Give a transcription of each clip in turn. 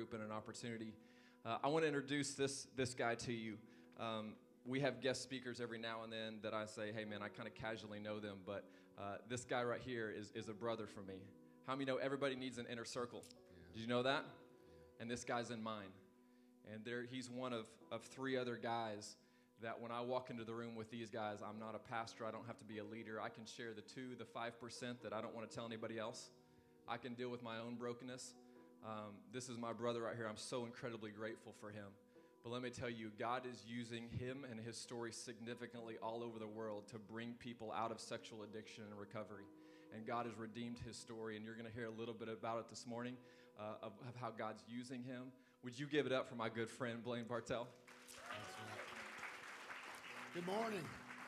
group and an opportunity. I want to introduce this guy to you. We have guest speakers every now and then that I say, hey man, I kind of casually know them, but this guy right here is a brother for me. How many know everybody needs an inner circle? Yeah. Did you know that? Yeah. And this guy's in mine. And he's one of three other guys that when I walk into the room with these guys, I'm not a pastor, I don't have to be a leader. I can share the 5% that I don't want to tell anybody else. I can deal with my own brokenness. This is my brother right here. I'm so incredibly grateful for him. But let me tell you, God is using him and his story significantly all over the world to bring people out of sexual addiction and recovery. And God has redeemed his story, and you're going to hear a little bit about it this morning, of how God's using him. Would you give it up for my good friend, Blaine Bartell? Good morning.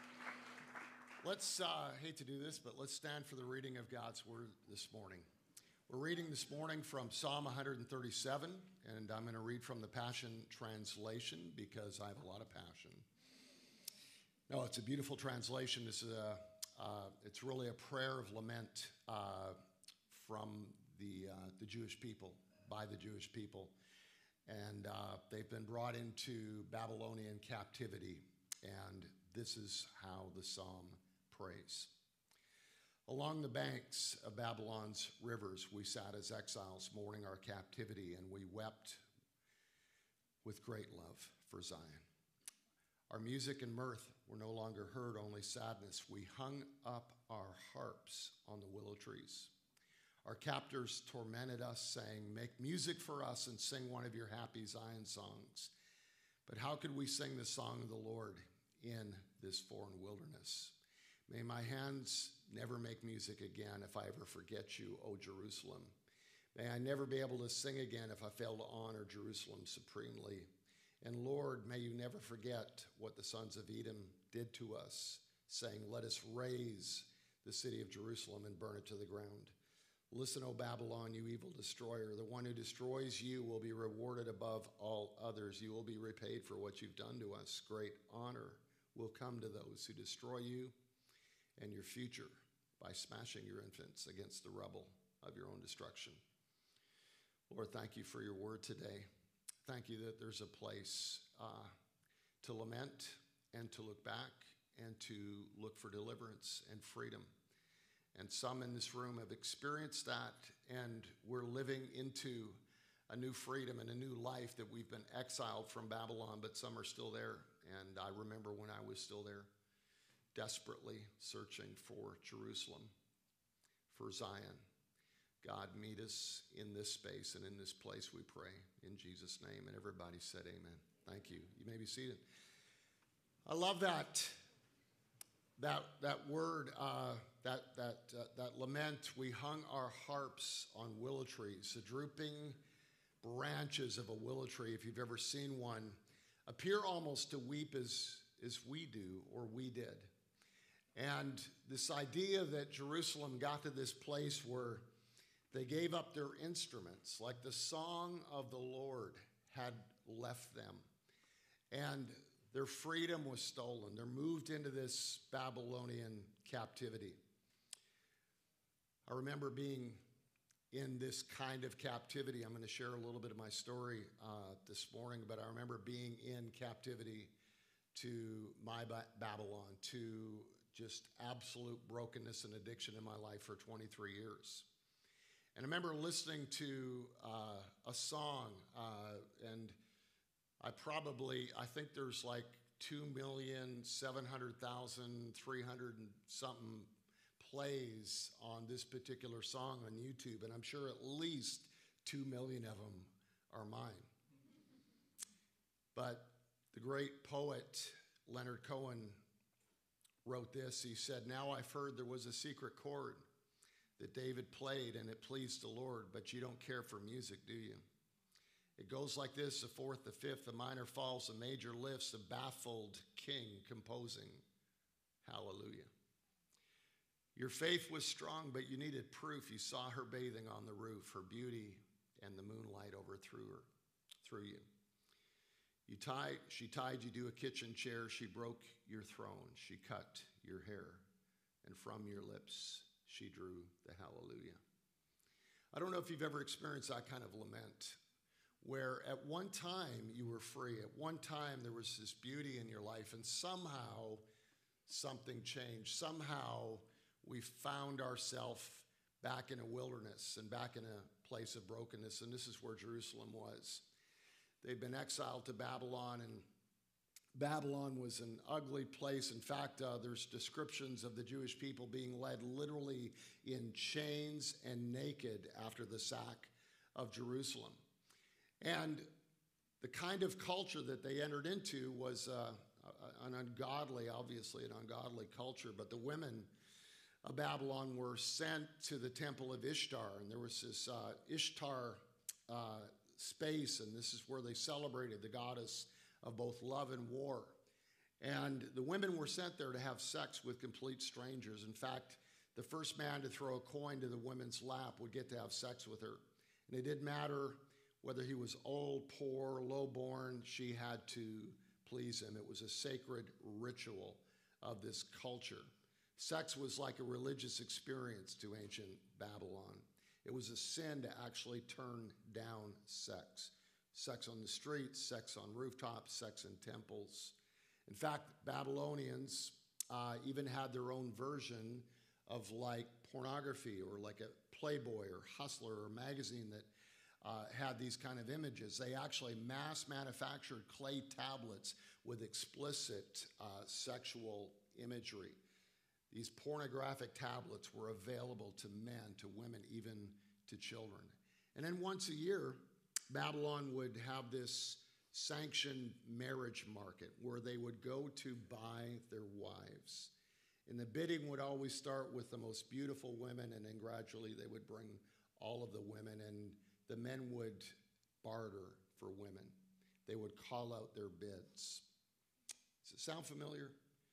Let's, hate to do this, but let's stand for the reading of God's word this morning. We're reading this morning from Psalm 137, and I'm going to read from the Passion Translation because I have a lot of passion. No, it's a beautiful translation. This is it's really a prayer of lament from the Jewish people, by the Jewish people. And they've been brought into Babylonian captivity, and this is how the psalm prays. Along the banks of Babylon's rivers, we sat as exiles mourning our captivity, and we wept with great love for Zion. Our music and mirth were no longer heard, only sadness. We hung up our harps on the willow trees. Our captors tormented us, saying, "Make music for us and sing one of your happy Zion songs." But how could we sing the song of the Lord in this foreign wilderness? May my hands never make music again if I ever forget you, O Jerusalem. May I never be able to sing again if I fail to honor Jerusalem supremely. And Lord, may you never forget what the sons of Edom did to us, saying, "Let us raise the city of Jerusalem and burn it to the ground." Listen, O Babylon, you evil destroyer. The one who destroys you will be rewarded above all others. You will be repaid for what you've done to us. Great honor will come to those who destroy you and your future by smashing your infants against the rubble of your own destruction. Lord, thank you for your word today. Thank you that there's a place to lament and to look back and to look for deliverance and freedom. And some in this room have experienced that, and we're living into a new freedom and a new life that we've been exiled from Babylon, but some are still there. And I remember when I was still there, desperately searching for Jerusalem, for Zion. God, meet us in this space and in this place, we pray, in Jesus' name. And everybody said amen. Thank you. You may be seated. I love that word, that lament. We hung our harps on willow trees. The drooping branches of a willow tree, if you've ever seen one, appear almost to weep as we do, or we did. And this idea that Jerusalem got to this place where they gave up their instruments, like the song of the Lord had left them, and their freedom was stolen. They're moved into this Babylonian captivity. I remember being in this kind of captivity. I'm going to share a little bit of my story this morning, but I remember being in captivity to my Babylon, to just absolute brokenness and addiction in my life for 23 years. And I remember listening to a song, and I think there's like 2,700,300 and something plays on this particular song on YouTube, and I'm sure at least 2 million of them are mine. But the great poet Leonard Cohen wrote this. He said, "Now I've heard there was a secret chord that David played and it pleased the Lord, but you don't care for music, do you? It goes like this: the fourth, the fifth, the minor falls, the major lifts, a baffled king composing hallelujah. Your faith was strong, but you needed proof. You saw her bathing on the roof, her beauty and the moonlight overthrew you. She tied you to a kitchen chair. She broke your throne. She cut your hair, and from your lips she drew the hallelujah." I don't know if you've ever experienced that kind of lament, where at one time you were free. At one time there was this beauty in your life, and somehow something changed. Somehow we found ourselves back in a wilderness and back in a place of brokenness, and this is where Jerusalem was. They'd been exiled to Babylon, and Babylon was an ugly place. In fact, there's descriptions of the Jewish people being led literally in chains and naked after the sack of Jerusalem. And the kind of culture that they entered into was an ungodly culture. But the women of Babylon were sent to the temple of Ishtar, and there was this Ishtar space, and this is where they celebrated the goddess of both love and war. And the women were sent there to have sex with complete strangers. In fact, the first man to throw a coin to the woman's lap would get to have sex with her. And it didn't matter whether he was old, poor, low-born, she had to please him. It was a sacred ritual of this culture. Sex was like a religious experience to ancient Babylon. It was a sin to actually turn down sex. Sex on the streets, sex on rooftops, sex in temples. In fact, Babylonians even had their own version of like pornography, or like a Playboy or Hustler or magazine that had these kind of images. They actually mass manufactured clay tablets with explicit sexual imagery. These pornographic tablets were available to men, to women, even to children. And then once a year, Babylon would have this sanctioned marriage market where they would go to buy their wives. And the bidding would always start with the most beautiful women, and then gradually they would bring all of the women, and the men would barter for women. They would call out their bids. Does it sound familiar?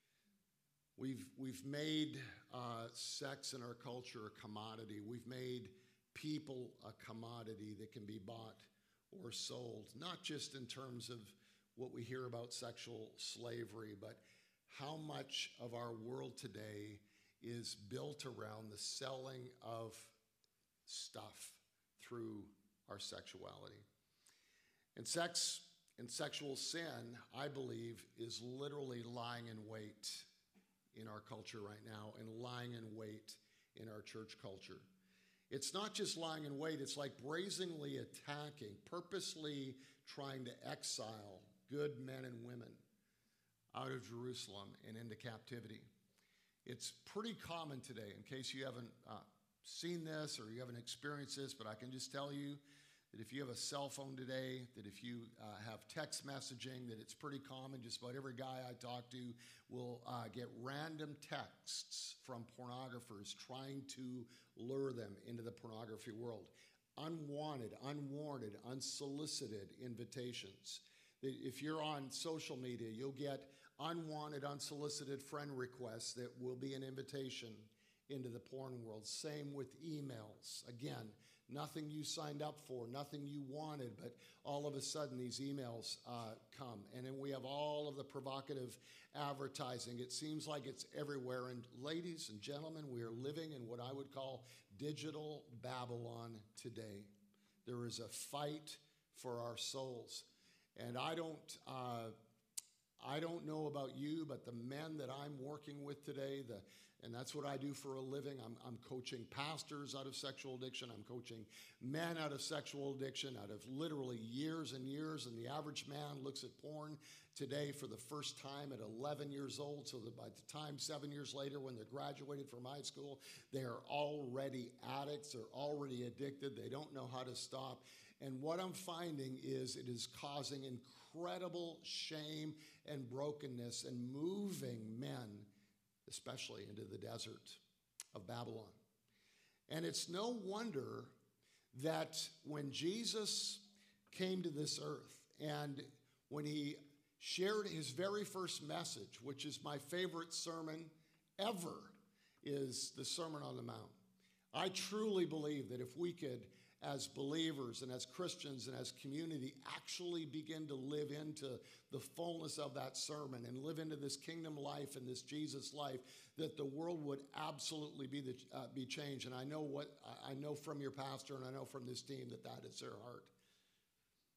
We've made sex in our culture a commodity. We've made people a commodity that can be bought or sold, not just in terms of what we hear about sexual slavery, but how much of our world today is built around the selling of stuff through our sexuality. And sex and sexual sin, I believe, is literally lying in wait in our culture right now, and lying in wait in our church culture. It's not just lying in wait, it's like brazenly attacking, purposely trying to exile good men and women out of Jerusalem and into captivity. It's pretty common today, in case you haven't seen this or you haven't experienced this, but I can just tell you that if you have a cell phone today, that if you have text messaging, that it's pretty common. Just about every guy I talk to will get random texts from pornographers trying to lure them into the pornography world. Unwanted, unwarranted, unsolicited invitations. If you're on social media, you'll get unwanted, unsolicited friend requests that will be an invitation into the porn world. Same with emails. Again, nothing you signed up for, nothing you wanted, but all of a sudden these emails come. And then we have all of the provocative advertising. It seems like it's everywhere. And ladies and gentlemen, we are living in what I would call digital Babylon today. There is a fight for our souls. And I don't know about you, but the men that I'm working with today, and that's what I do for a living. I'm coaching pastors out of sexual addiction. I'm coaching men out of sexual addiction, out of literally years and years. And the average man looks at porn today for the first time at 11 years old, so that by the time 7 years later, when they're graduated from high school, they are already addicts. They're already addicted. They don't know how to stop. And what I'm finding is it is causing incredible shame and brokenness and moving men, especially into the desert of Babylon. And it's no wonder that when Jesus came to this earth and when he shared his very first message, which is my favorite sermon ever, is the Sermon on the Mount. I truly believe that if we could, as believers and as Christians and as community, actually begin to live into the fullness of that sermon and live into this kingdom life and this Jesus life, that the world would absolutely be changed. And I know from your pastor and I know from this team that is their heart.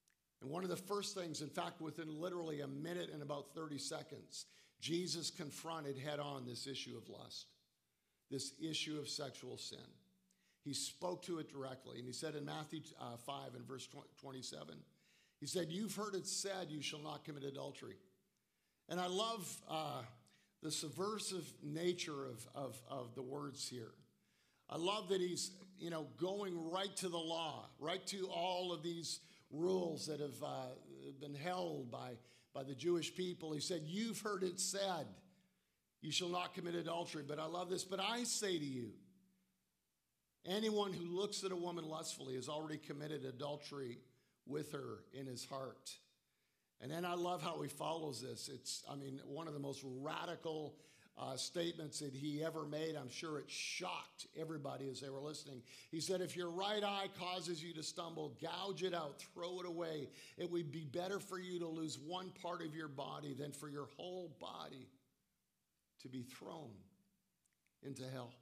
And one of the first things, in fact, within literally a minute and about 30 seconds, Jesus confronted head on this issue of lust, this issue of sexual sin. He spoke to it directly. And he said in Matthew 5 and verse 27, he said, "You've heard it said, you shall not commit adultery." And I love the subversive nature of the words here. I love that he's, going right to the law, right to all of these rules that have been held by the Jewish people. He said, "You've heard it said, you shall not commit adultery." But I love this. "But I say to you, anyone who looks at a woman lustfully has already committed adultery with her in his heart." And then I love how he follows this. It's, one of the most radical statements that he ever made. I'm sure it shocked everybody as they were listening. He said, "If your right eye causes you to stumble, gouge it out, throw it away. It would be better for you to lose one part of your body than for your whole body to be thrown into hell."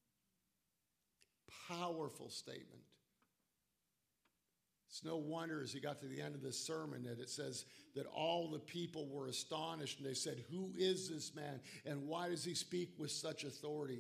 Powerful statement. It's no wonder as he got to the end of this sermon that it says that all the people were astonished and they said, "Who is this man and why does he speak with such authority?"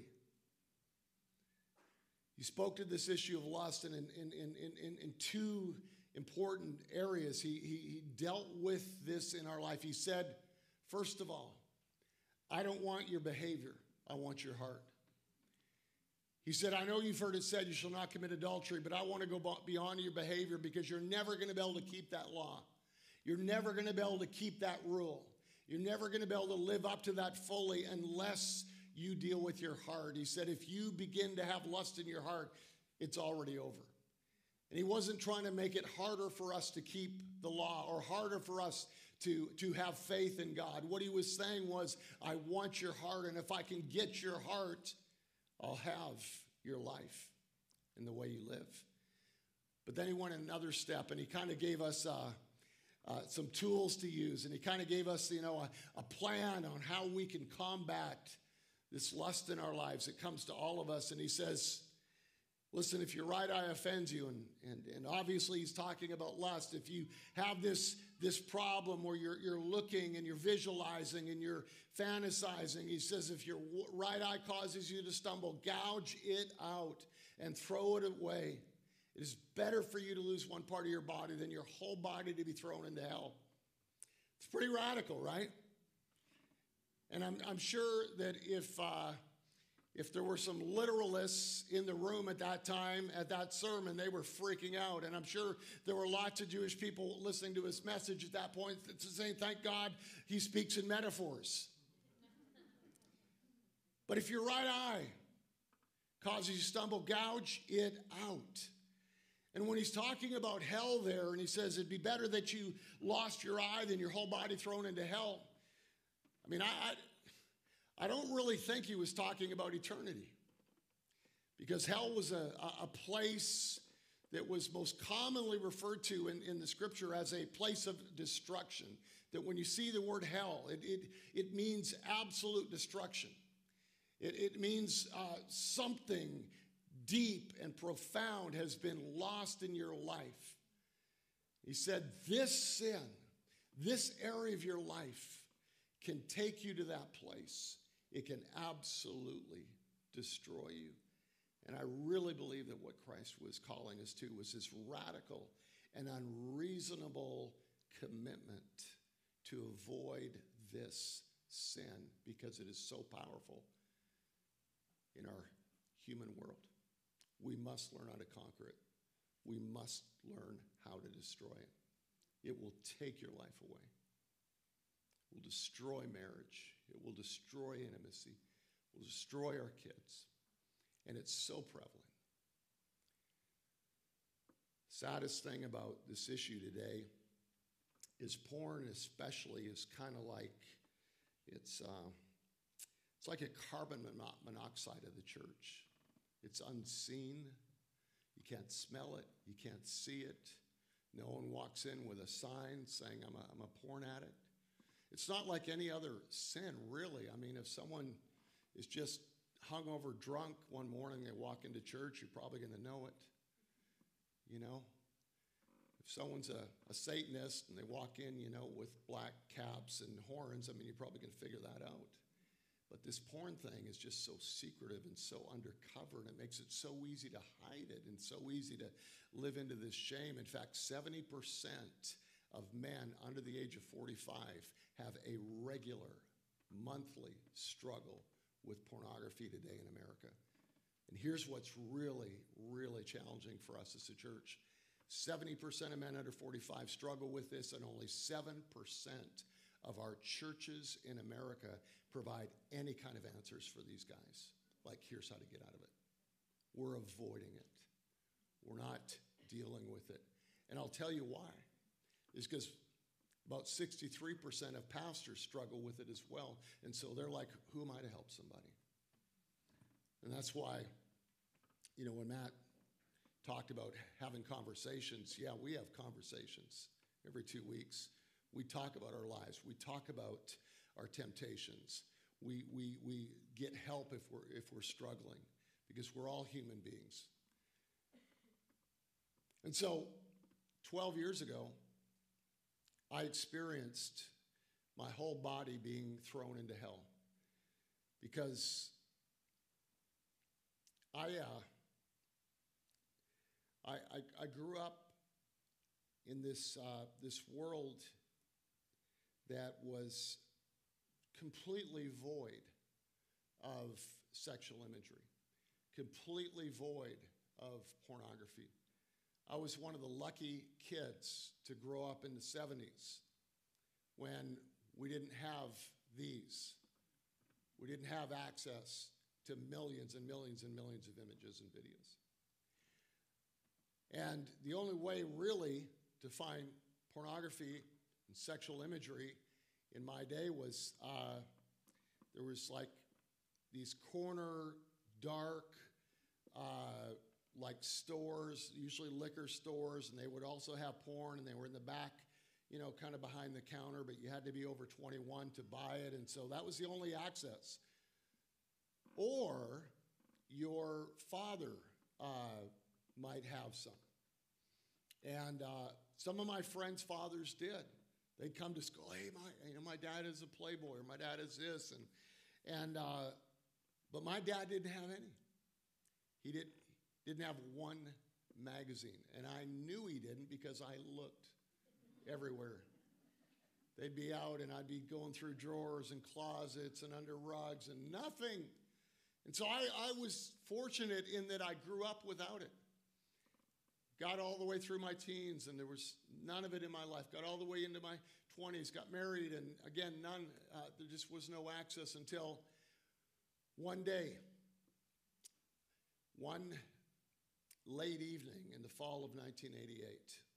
He spoke to this issue of lust and in two important areas. He dealt with this in our life. He said, first of all, "I don't want your behavior. I want your heart." He said, "I know you've heard it said you shall not commit adultery, but I want to go beyond your behavior because you're never going to be able to keep that law. You're never going to be able to keep that rule. You're never going to be able to live up to that fully unless you deal with your heart." He said, if you begin to have lust in your heart, it's already over. And he wasn't trying to make it harder for us to keep the law or harder for us to have faith in God. What he was saying was, I want your heart, and if I can get your heart, I'll have your life and the way you live. But then he went another step, and he kind of gave us some tools to use, and he kind of gave us, a plan on how we can combat this lust in our lives. It comes to all of us, and he says, listen, if your right eye offends you, and obviously he's talking about lust, if you have this problem where you're looking and you're visualizing and you're fantasizing, he says, if your right eye causes you to stumble, gouge it out and throw it away. It is better for you to lose one part of your body than your whole body to be thrown into hell. It's pretty radical, right? And I'm sure that if there were some literalists in the room at that time, at that sermon, they were freaking out. And I'm sure there were lots of Jewish people listening to his message at that point saying, thank God he speaks in metaphors. But if your right eye causes you to stumble, gouge it out. And when he's talking about hell there, and he says it'd be better that you lost your eye than your whole body thrown into hell. I don't really think he was talking about eternity, because hell was a place that was most commonly referred to in the scripture as a place of destruction. That when you see the word hell, it means absolute destruction. It means something deep and profound has been lost in your life. He said this sin, this area of your life can take you to that place. It can absolutely destroy you. And I really believe that what Christ was calling us to was this radical and unreasonable commitment to avoid this sin, because it is so powerful in our human world. We must learn how to conquer it. We must learn how to destroy it. It will take your life away. It will destroy marriage. It will destroy intimacy. It will destroy our kids. And it's so prevalent. Saddest thing about this issue today is porn especially is kind of like, it's like a carbon monoxide of the church. It's unseen. You can't smell it. You can't see it. No one walks in with a sign saying, I'm a porn addict. It's not like any other sin, really. If someone is just hungover drunk one morning, they walk into church, you're probably going to know it. if someone's a Satanist and they walk in, with black caps and horns, I mean, you're probably going to figure that out. But this porn thing is just so secretive and so undercover, and it makes it so easy to hide it and so easy to live into this shame. In fact, 70% of men under the age of 45 have a regular monthly struggle with pornography today in America. And here's what's really, really challenging for us as a church. 70% of men under 45 struggle with this, and only 7% of our churches in America provide any kind of answers for these guys. Like, here's how to get out of it. We're avoiding it. We're not dealing with it. And I'll tell you why. It's because about 63% of pastors struggle with it as well. And so they're like, who am I to help somebody? And that's why, when Matt talked about having conversations, yeah, we have conversations every 2 weeks. We talk about our lives. We talk about our temptations. We get help if we're struggling, because we're all human beings. And so 12 years ago, I experienced my whole body being thrown into hell, because I grew up in this world that was completely void of sexual imagery, completely void of pornography. I was one of the lucky kids to grow up in the 70s when we didn't have these. We didn't have access to millions and millions and millions of images and videos. And the only way really to find pornography and sexual imagery in my day was there was like these corner, dark, like stores, usually liquor stores, and they would also have porn, and they were in the back, kind of behind the counter, but you had to be over 21 to buy it, and so that was the only access. Or your father might have some. And some of my friends' fathers did. They'd come to school, hey, my dad is a playboy, or my dad is this, but my dad didn't have any. He didn't have one magazine, and I knew he didn't because I looked everywhere. They'd be out, and I'd be going through drawers and closets and under rugs and nothing. And so I was fortunate in that I grew up without it. Got all the way through my teens, and there was none of it in my life. Got all the way into my 20s, got married, and again, none. There just was no access until one day, one late evening in the fall of 1988,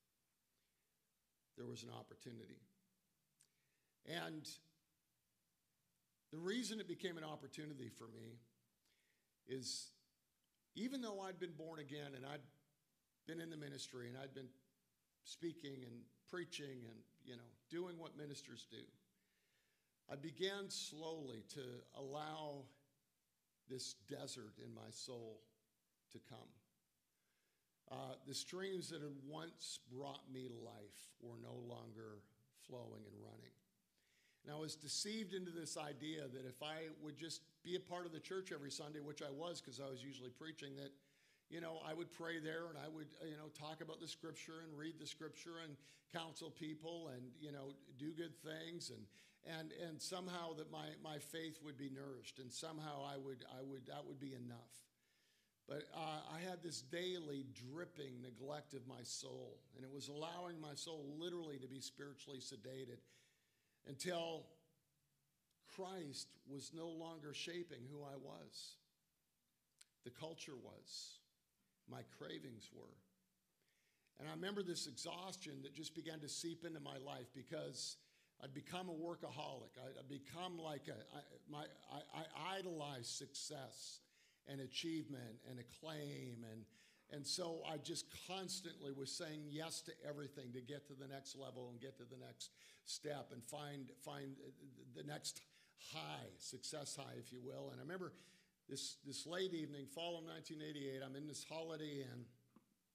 there was an opportunity. And the reason it became an opportunity for me is, even though I'd been born again and I'd been in the ministry and I'd been speaking and preaching and, doing what ministers do, I began slowly to allow this desert in my soul to come. The streams that had once brought me life were no longer flowing and running. And I was deceived into this idea that if I would just be a part of the church every Sunday, which I was because I was usually preaching, that, I would pray there and I would, talk about the scripture and read the scripture and counsel people and, do good things and somehow that my faith would be nourished and somehow that would be enough. But I had this daily dripping neglect of my soul, and it was allowing my soul literally to be spiritually sedated until Christ was no longer shaping who I was. The culture was. My cravings were. And I remember this exhaustion that just began to seep into my life because I'd become a workaholic. I'd become like I idolized success and achievement and acclaim. And so I just constantly was saying yes to everything to get to the next level and get to the next step and find the next high, success high, if you will. And I remember this late evening, fall of 1988, I'm in this Holiday Inn,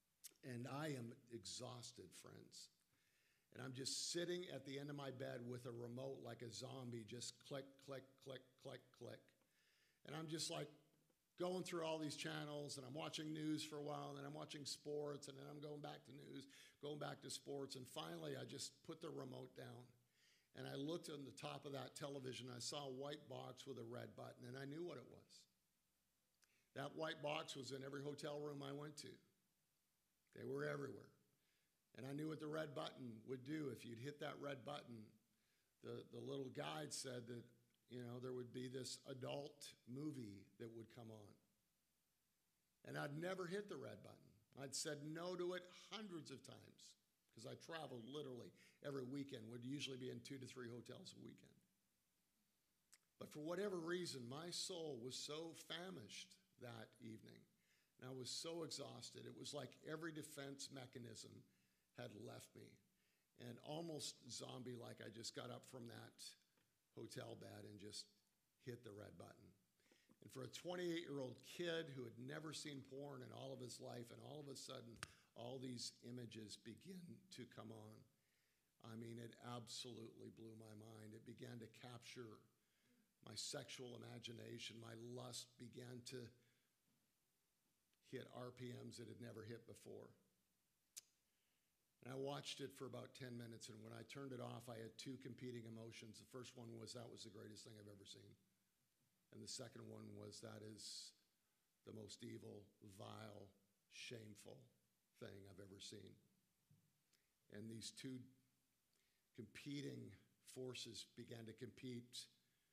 And I am exhausted, friends. And I'm just sitting at the end of my bed with a remote like a zombie, just click, click, click, click, click. And I'm just like going through all these channels, and I'm watching news for a while, and then I'm watching sports, and then I'm going back to news, going back to sports. And finally, I just put the remote down. And I looked on the top of that television. I saw a white box with a red button, and I knew what it was. That white box was in every hotel room I went to. They were everywhere. And I knew what the red button would do. If you'd hit that red button, the little guide said that, there would be this adult movie that would come on. And I'd never hit the red button. I'd said no to it hundreds of times because I traveled literally every weekend, would usually be in 2 to 3 hotels a weekend. But for whatever reason, my soul was so famished that evening, and I was so exhausted. It was like every defense mechanism had left me, and almost zombie-like, I just got up from that hotel bed and just hit the red button. And for a 28-year-old kid who had never seen porn in all of his life, and all of a sudden, all these images begin to come on. I mean, it absolutely blew my mind. It began to capture my sexual imagination. My lust began to hit RPMs it had never hit before. And I watched it for about 10 minutes, and when I turned it off, I had 2 competing emotions. The first one was, that was the greatest thing I've ever seen. And the second one was, that is the most evil, vile, shameful thing I've ever seen. And these 2 competing forces began to compete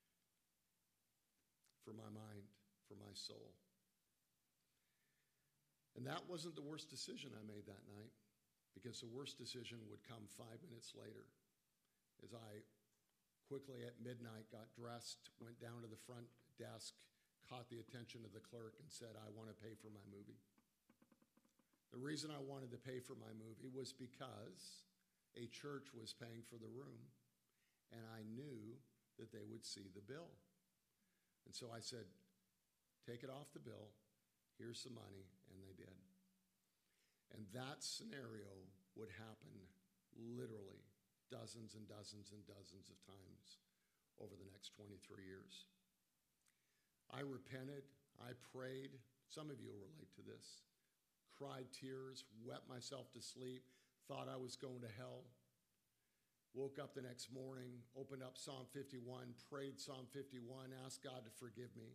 for my mind, for my soul. And that wasn't the worst decision I made that night, because the worst decision would come 5 minutes later, as I quickly at midnight got dressed, went down to the front desk, caught the attention of the clerk, and said, I want to pay for my movie. The reason I wanted to pay for my movie was because a church was paying for the room, and I knew that they would see the bill. And so I said, take it off the bill, here's the money, and they did. And that scenario would happen literally dozens and dozens and dozens of times over the next 23 years. I repented, I prayed, some of you will relate to this, cried tears, wept myself to sleep, thought I was going to hell. Woke up the next morning, opened up Psalm 51, prayed Psalm 51, asked God to forgive me.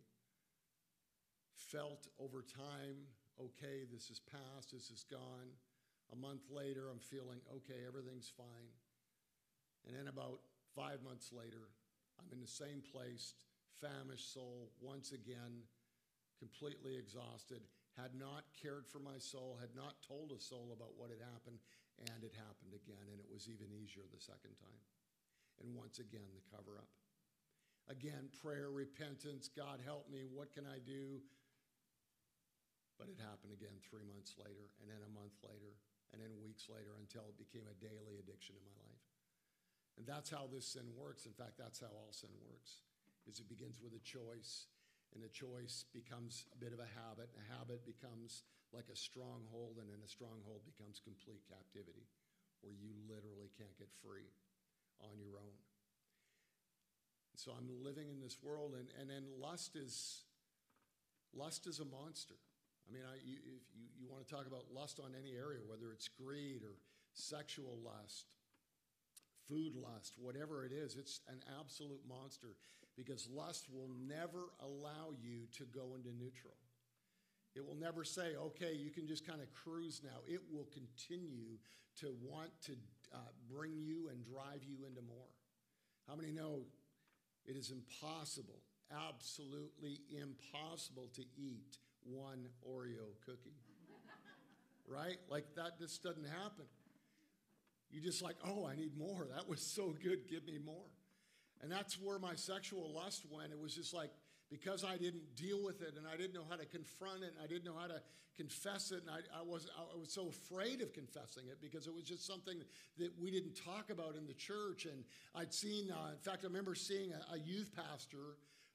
Felt over time, okay, this is past, this is gone. A month later, I'm feeling, okay, everything's fine. And then about 5 months later, I'm in the same place, famished soul, once again, completely exhausted, had not cared for my soul, had not told a soul about what had happened, and it happened again, and it was even easier the second time. And once again, the cover-up. Again, prayer, repentance, God help me, what can I do? But it happened again 3 months later, and then a month later, and then weeks later, until it became a daily addiction in my life. And that's how this sin works. In fact, that's how all sin works, is it begins with a choice, and a choice becomes a bit of a habit becomes like a stronghold, and then a stronghold becomes complete captivity, where you literally can't get free on your own. So I'm living in this world, and then lust is a monster. I mean, if you want to talk about lust on any area, whether it's greed or sexual lust, food lust, whatever it is, it's an absolute monster, because lust will never allow you to go into neutral. It will never say, okay, you can just kind of cruise now. It will continue to want to bring you and drive you into more. How many know it is impossible, absolutely impossible to eat one Oreo cookie? Right? Like that just doesn't happen. You just like, oh, I need more. That was so good. Give me more. And that's where my sexual lust went. It was just like, because I didn't deal with it, and I didn't know how to confront it, and I didn't know how to confess it, and I was so afraid of confessing it, because it was just something that we didn't talk about in the church. And I'd seen, in fact, I remember seeing a youth pastor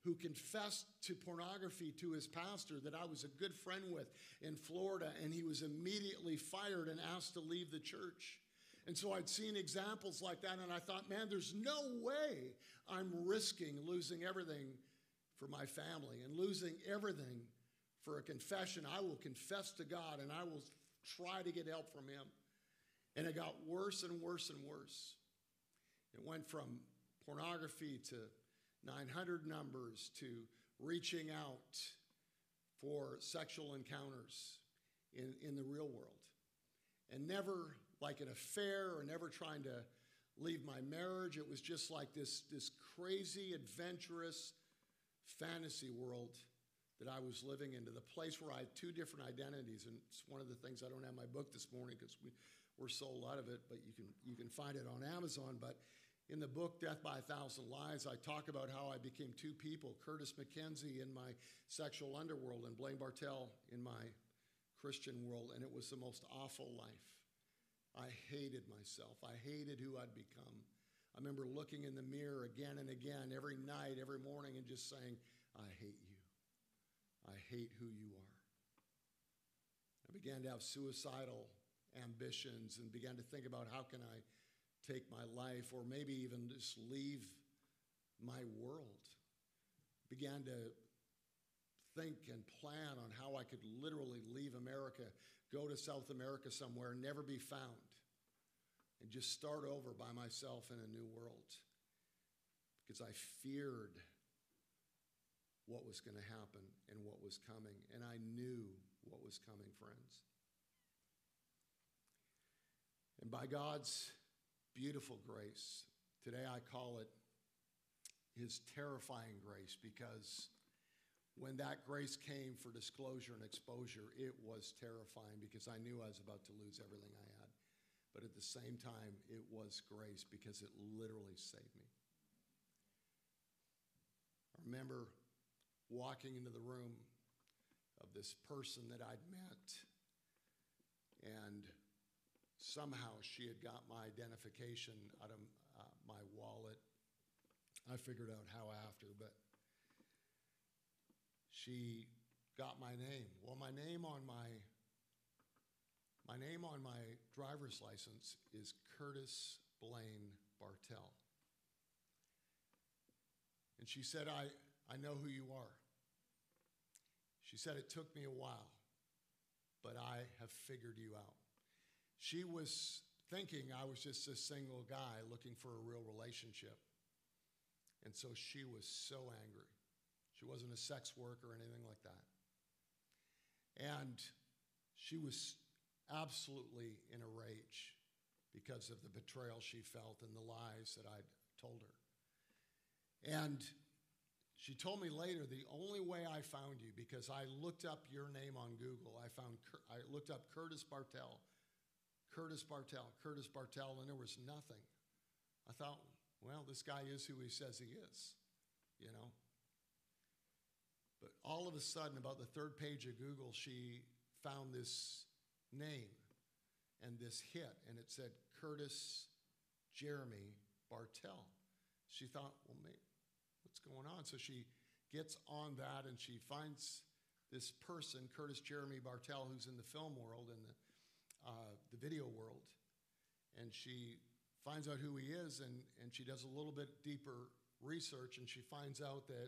who confessed to pornography to his pastor that I was a good friend with in Florida, and he was immediately fired and asked to leave the church. And so I'd seen examples like that, and I thought, man, there's no way I'm risking losing everything for my family and losing everything for a confession. I will confess to God, and I will try to get help from him. And it got worse and worse and worse. It went from pornography to 900 numbers to reaching out for sexual encounters in the real world. And never like an affair or never trying to leave my marriage. It was just like this crazy, adventurous fantasy world that I was living into, the place where I had two different identities. And it's one of the things I don't have in my book this morning because we're sold out of it, but you can find it on Amazon. But in the book, Death by a Thousand Lies, I talk about how I became two people, Curtis McKenzie in my sexual underworld and Blaine Bartell in my Christian world, and it was the most awful life. I hated myself. I hated who I'd become. I remember looking in the mirror again and again, every night, every morning, and just saying, I hate you. I hate who you are. I began to have suicidal ambitions and began to think about how can I take my life or maybe even just leave my world. Began to think and plan on how I could literally leave America, go to South America somewhere, never be found, and just start over by myself in a new world because I feared what was going to happen and what was coming, and I knew what was coming, friends. And by God's beautiful grace, today I call it his terrifying grace, because when that grace came for disclosure and exposure, it was terrifying because I knew I was about to lose everything I had. But at the same time, it was grace because it literally saved me. I remember walking into the room of this person that I'd met, and somehow she had got my identification out of my wallet. I figured out how after, but she got my name. Well, my name on my driver's license is Curtis Blaine Bartell. And she said, I know who you are. She said, it took me a while, but I have figured you out. She was thinking I was just a single guy looking for a real relationship. And so she was so angry. She wasn't a sex worker or anything like that. And she was absolutely in a rage because of the betrayal she felt and the lies that I'd told her. And she told me later, the only way I found you, because I looked up your name on Google, I looked up Curtis Bartell, and there was nothing. I thought, well, this guy is who he says he is, you know. But all of a sudden, about the third page of Google, she found this name and this hit, and it said Curtis Jeremy Bartell. She thought, well, maybe, what's going on? So she gets on that, and she finds this person, Curtis Jeremy Bartell, who's in the film world and the video world, and she finds out who he is, and she does a little bit deeper research, and she finds out that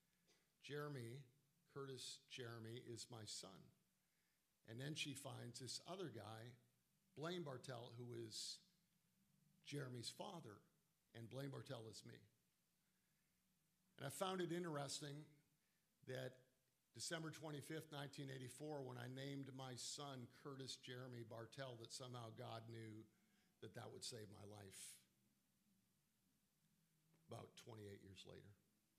Curtis Jeremy, is my son. And then she finds this other guy, Blaine Bartell, who is Jeremy's father, and Blaine Bartell is me. And I found it interesting that December 25th, 1984, when I named my son Curtis Jeremy Bartell, that somehow God knew that that would save my life. About 28 years later.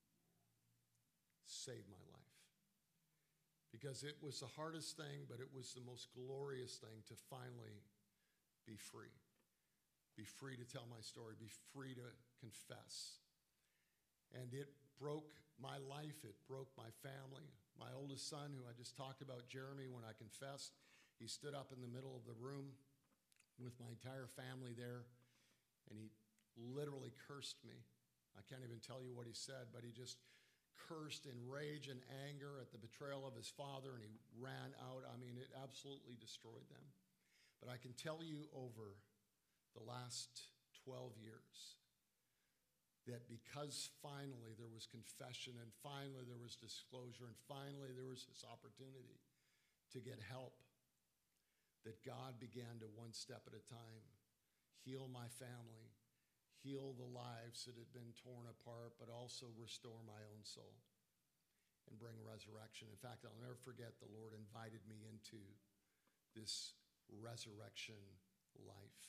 Saved my life. Because it was the hardest thing, but it was the most glorious thing to finally be free. Be free to tell my story. Be free to confess. And it broke my life. It broke my family. My oldest son, who I just talked about, Jeremy, when I confessed, he stood up in the middle of the room with my entire family there, and he literally cursed me. I can't even tell you what he said, but he just cursed in rage and anger at the betrayal of his father, and he ran out. I mean, it absolutely destroyed them. But I can tell you over the last 12 years that because finally there was confession, and finally there was disclosure, and finally there was this opportunity to get help, that God began to, one step at a time, heal my family, heal the lives that had been torn apart, but also restore my own soul and bring resurrection. In fact, I'll never forget the Lord invited me into this resurrection life.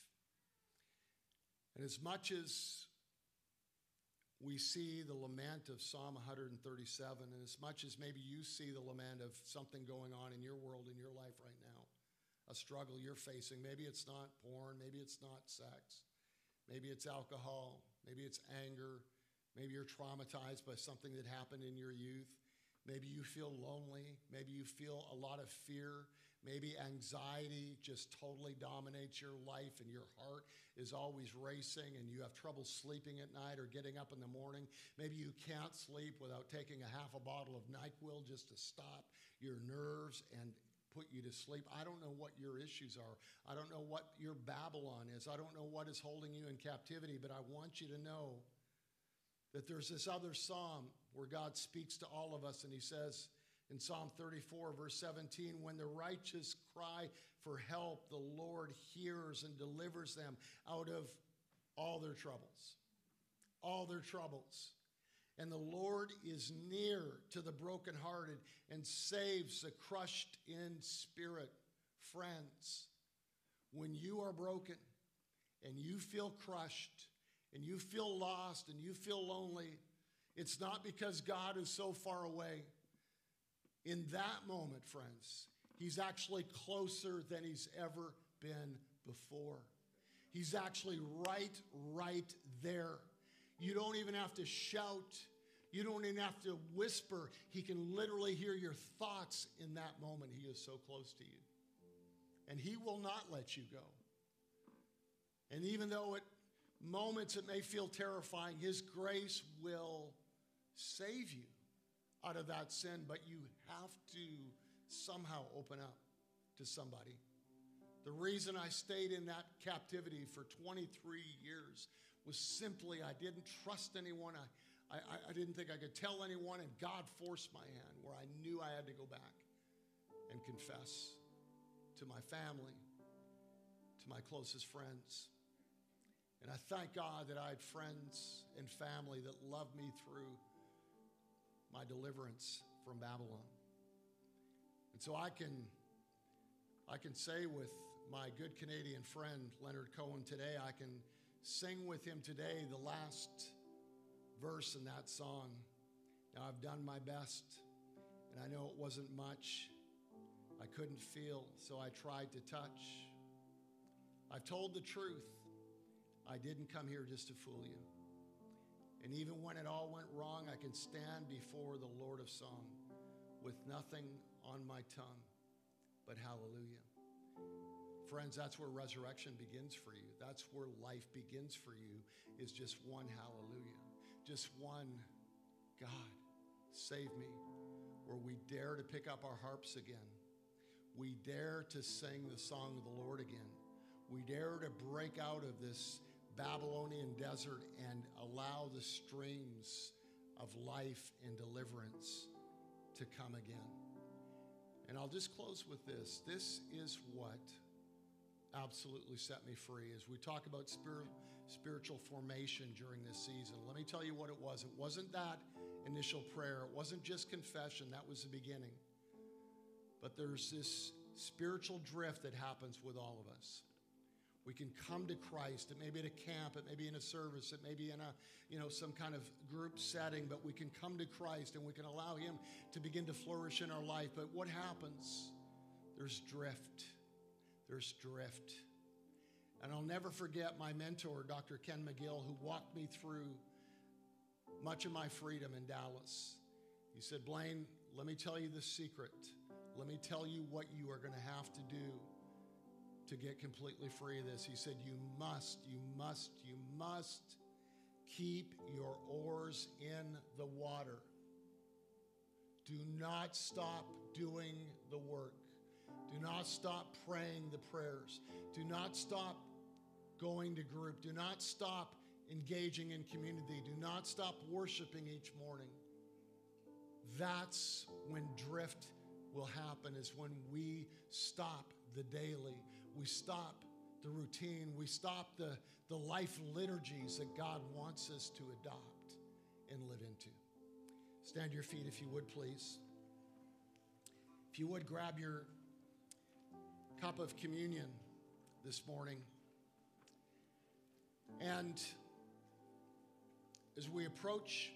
And as much as we see the lament of Psalm 137, and as much as maybe you see the lament of something going on in your world, in your life right now, a struggle you're facing, maybe it's not porn, maybe it's not sex, maybe it's alcohol, maybe it's anger, maybe you're traumatized by something that happened in your youth, maybe you feel lonely, maybe you feel a lot of fear, maybe anxiety just totally dominates your life and your heart is always racing and you have trouble sleeping at night or getting up in the morning. Maybe you can't sleep without taking a half a bottle of NyQuil just to stop your nerves and put you to sleep. I don't know what your issues are. I don't know what your Babylon is. I don't know what is holding you in captivity, but I want you to know that there's this other psalm where God speaks to all of us, and he says in Psalm 34, verse 17, when the righteous cry for help, the Lord hears and delivers them out of all their troubles. All their troubles. And the Lord is near to the brokenhearted and saves the crushed in spirit. Friends, when you are broken and you feel crushed and you feel lost and you feel lonely, it's not because God is so far away. In that moment, friends, he's actually closer than he's ever been before. He's actually right there. You don't even have to shout. You don't even have to whisper. He can literally hear your thoughts in that moment. He is so close to you. And he will not let you go. And even though at moments it may feel terrifying, his grace will save you out of that sin, but you have to somehow open up to somebody. The reason I stayed in that captivity for 23 years was simply I didn't trust anyone. I didn't think I could tell anyone, and God forced my hand where I knew I had to go back and confess to my family, to my closest friends. And I thank God that I had friends and family that loved me through my deliverance from Babylon. And so I can say with my good Canadian friend, Leonard Cohen, today, I can sing with him today the last verse in that song. Now, I've done my best, and I know it wasn't much. I couldn't feel, so I tried to touch. I've told the truth. I didn't come here just to fool you. And even when it all went wrong, I can stand before the Lord of Song with nothing on my tongue but hallelujah. Friends, that's where resurrection begins for you. That's where life begins for you, is just one hallelujah. Just one, God, save me, where we dare to pick up our harps again. We dare to sing the song of the Lord again. We dare to break out of this Babylonian desert and allow the streams of life and deliverance to come again. And I'll just close with this. This is what absolutely set me free as we talk about spiritual formation during this season. Let me tell you what it was. It wasn't that initial prayer. It wasn't just confession. That was the beginning. But there's this spiritual drift that happens with all of us. We can come to Christ. It may be at a camp. It may be in a service. It may be in some kind of group setting. But we can come to Christ and we can allow him to begin to flourish in our life. But what happens? There's drift. There's drift. And I'll never forget my mentor, Dr. Ken McGill, who walked me through much of my freedom in Dallas. He said, Blaine, let me tell you the secret. Let me tell you what you are going to have to do to get completely free of this. He said, you must keep your oars in the water Do not stop doing the work. Do not stop praying the prayers. Do not stop going to group. Do not stop engaging in community. Do not stop worshiping each morning. That's when drift will happen, is when we stop the daily. We stop the routine. We stop the life liturgies that God wants us to adopt and live into. Stand to your feet if you would, please. If you would, grab your cup of communion this morning. And as we approach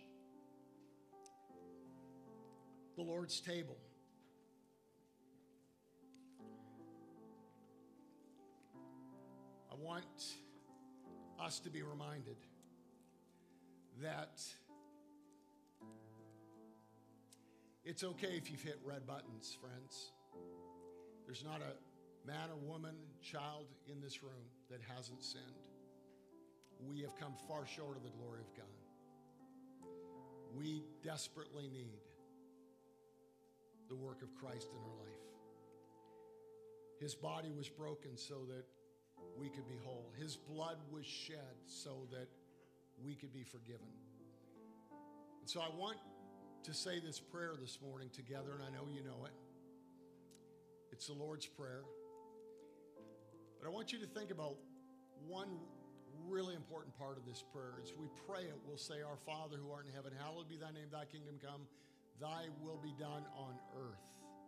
the Lord's table, I want us to be reminded that it's okay if you've hit red buttons, friends. There's not a man or woman, child in this room that hasn't sinned. We have come far short of the glory of God. We desperately need the work of Christ in our life. His body was broken so that we could be whole. His blood was shed so that we could be forgiven. And so I want to say this prayer this morning together, and I know you know it. It's the Lord's Prayer. But I want you to think about one really important part of this prayer. As we pray it, we'll say, Our Father who art in heaven, hallowed be thy name, thy kingdom come, thy will be done on earth.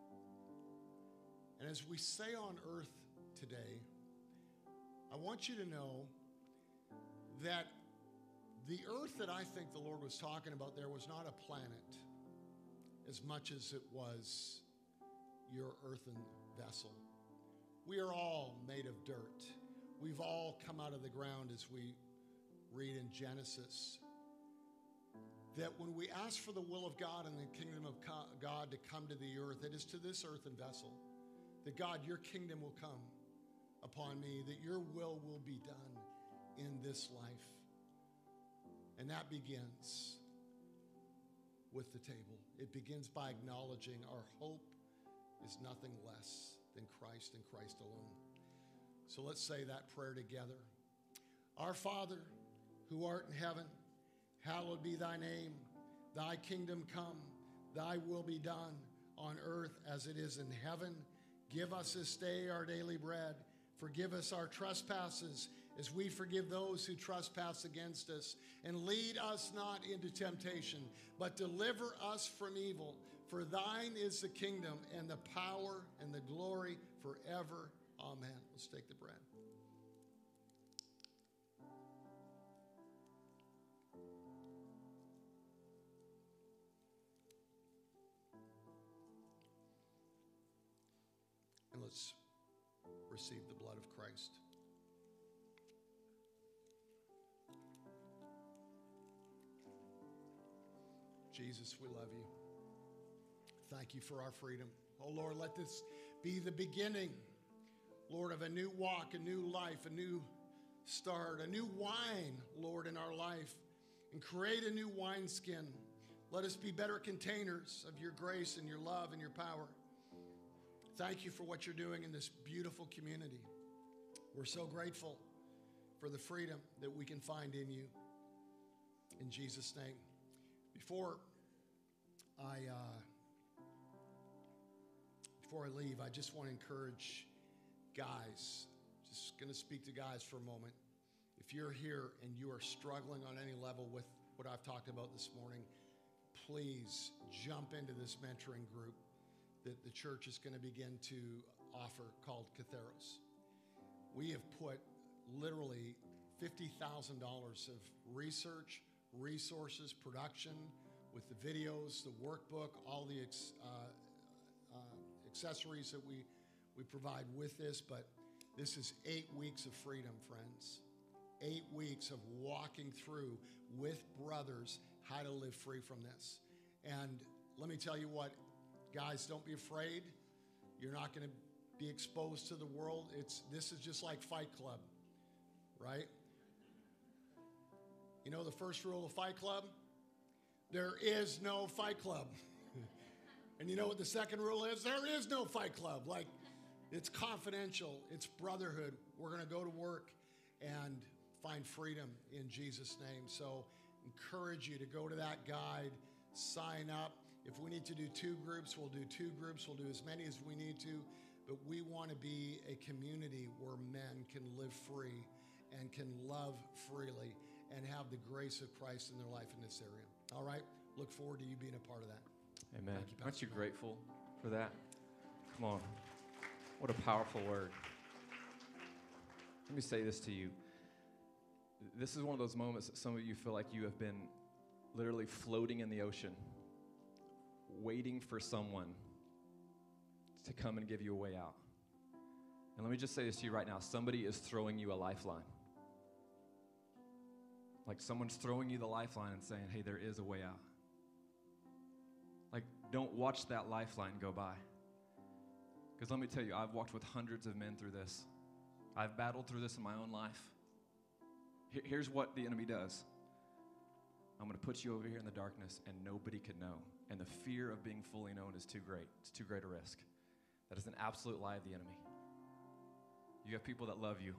And as we say on earth today, I want you to know that the earth that I think the Lord was talking about there was not a planet as much as it was your earthen vessel. We are all made of dirt. We've all come out of the ground, as we read in Genesis. That when we ask for the will of God and the kingdom of God to come to the earth, it is to this earthen vessel. That God, your kingdom will come upon me, that your will be done in this life. And that begins with the table. It begins by acknowledging our hope is nothing less than Christ and Christ alone. So let's say that prayer together. Our Father, who art in heaven, hallowed be thy name. Thy kingdom come, thy will be done on earth as it is in heaven. Give us this day our daily bread. Forgive us our trespasses as we forgive those who trespass against us. And lead us not into temptation, but deliver us from evil. For thine is the kingdom and the power and the glory forever. Amen. Let's take the bread. And let's receive the blood of Christ. Jesus, we love you. Thank you for our freedom. Oh, Lord, let this be the beginning, Lord, of a new walk, a new life, a new start, a new wine, Lord, in our life, and create a new wineskin. Let us be better containers of your grace and your love and your power. Thank you for what you're doing in this beautiful community. We're so grateful for the freedom that we can find in you. In Jesus' name. Before I leave, I just want to encourage guys. Just going to speak to guys for a moment. If you're here and you are struggling on any level with what I've talked about this morning, please jump into this mentoring group that the church is going to begin to offer called Katharos. We have put literally $50,000 of research, resources, production with the videos, the workbook, all the accessories that we provide with this. But this is 8 weeks of freedom, friends. 8 weeks of walking through with brothers how to live free from this. And let me tell you what, guys, don't be afraid. You're not going to be exposed to the world. This is just like Fight Club, right? You know the first rule of Fight Club? There is no Fight Club. And you know what the second rule is? There is no fight club. Like, it's confidential. It's brotherhood. We're going to go to work and find freedom in Jesus' name. So encourage you to go to that guide, sign up. If we need to do 2 groups, we'll do 2 groups. We'll do as many as we need to. But we want to be a community where men can live free and can love freely and have the grace of Christ in their life in this area. All right? Look forward to you being a part of that. Amen. Thank you, Aren't you Pastor. grateful for that? Come on. What a powerful word. Let me say this to you. This is one of those moments that some of you feel like you have been literally floating in the ocean, waiting for someone to come and give you a way out. And let me just say this to you right now. Somebody is throwing you a lifeline. Like someone's throwing you the lifeline and saying, hey, there is a way out. Like, don't watch that lifeline go by. Because let me tell you, I've walked with hundreds of men through this. I've battled through this in my own life. Here's what the enemy does. I'm going to put you over here in the darkness and nobody could know. And the fear of being fully known is too great. It's too great a risk. That is an absolute lie of the enemy. You have people that love you.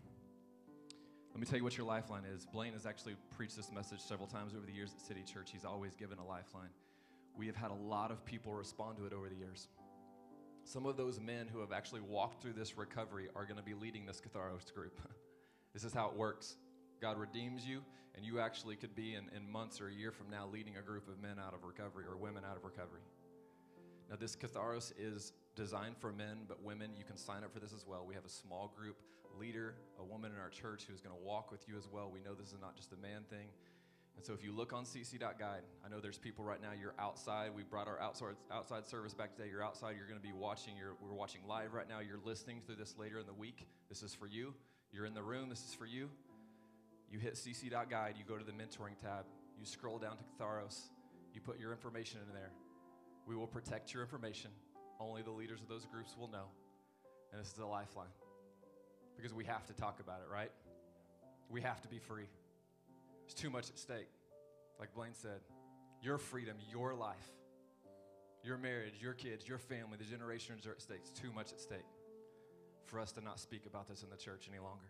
Let me tell you what your lifeline is. Blaine has actually preached this message several times over the years at City Church. He's always given a lifeline. We have had a lot of people respond to it over the years. Some of those men who have actually walked through this recovery are going to be leading this Catharos group. This is how it works. God redeems you, and you actually could be in months or a year from now leading a group of men out of recovery or women out of recovery. Now, this Catharos is designed for men, but women, you can sign up for this as well. We have a small group leader, a woman in our church who's going to walk with you as well. We know this is not just a man thing. And so if you look on cc.guide, I know there's people right now, you're outside. We brought our outside service back today. You're outside. You're going to be watching. We're watching live right now. You're listening through this later in the week. This is for you. You're in the room. This is for you. You hit cc.guide. You go to the mentoring tab. You scroll down to Catharos. You put your information in there. We will protect your information. Only the leaders of those groups will know. And this is a lifeline. Because we have to talk about it, right? We have to be free. There's too much at stake. Like Blaine said, your freedom, your life, your marriage, your kids, your family, the generations are at stake. It's too much at stake for us to not speak about this in the church any longer.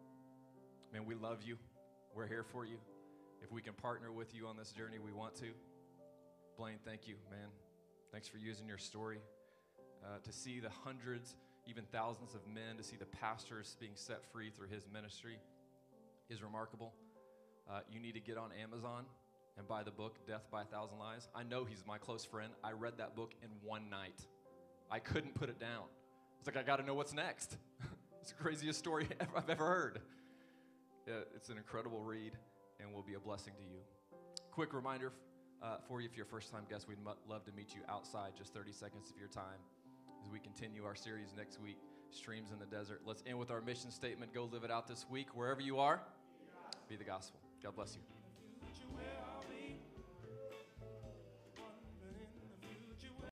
Man, we love you. We're here for you. If we can partner with you on this journey, we want to. Blaine, thank you, man. Thanks for using your story to see the hundreds, even thousands of men, to see the pastors being set free through his ministry is remarkable. You need to get on Amazon and buy the book, Death by a Thousand Lies. I know he's my close friend. I read that book in one night. I couldn't put it down. It's like, I got to know what's next. It's the craziest story I've ever heard. Yeah, it's an incredible read and will be a blessing to you. Quick reminder for you, if you're a first-time guest, we'd love to meet you outside, just 30 seconds of your time as we continue our series next week, Streams in the Desert. Let's end with our mission statement. Go live it out this week. Wherever you are, be the gospel. God bless you.